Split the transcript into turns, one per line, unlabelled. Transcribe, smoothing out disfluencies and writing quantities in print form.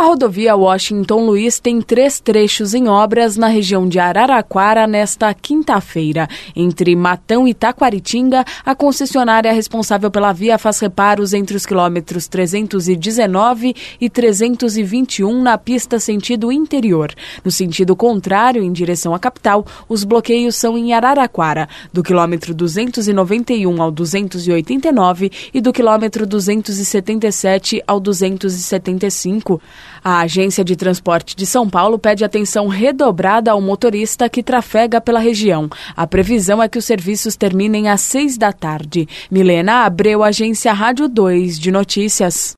A rodovia Washington Luiz tem 3 trechos em obras na região de Araraquara nesta quinta-feira. Entre Matão e Taquaritinga, a concessionária responsável pela via faz reparos entre os quilômetros 319 e 321 na pista sentido interior. No sentido contrário, em direção à capital, os bloqueios são em Araraquara, do quilômetro 291 ao 289 e do quilômetro 277 ao 275. A Agência de Transporte de São Paulo pede atenção redobrada ao motorista que trafega pela região. A previsão é que os serviços terminem às 6 da tarde. Milena Abreu, Agência Rádio 2 de Notícias.